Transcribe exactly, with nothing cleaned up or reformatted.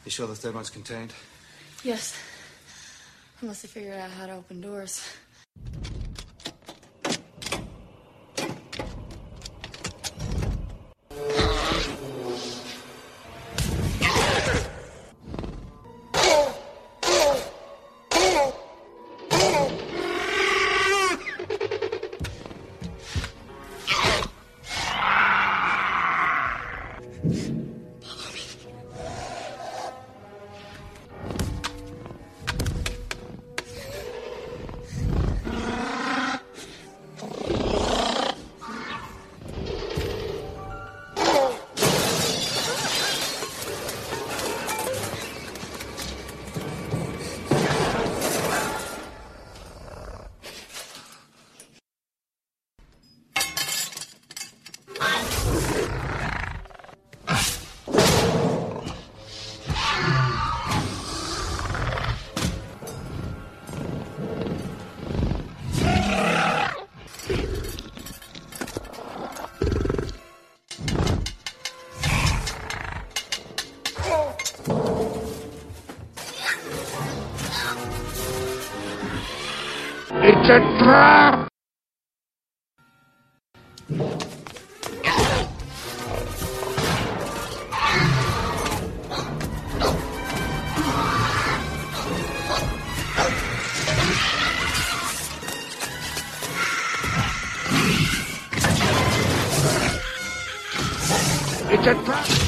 You sure the third one's contained? Yes. Unless they figured out how to open doors. It's a trap! It's a trap!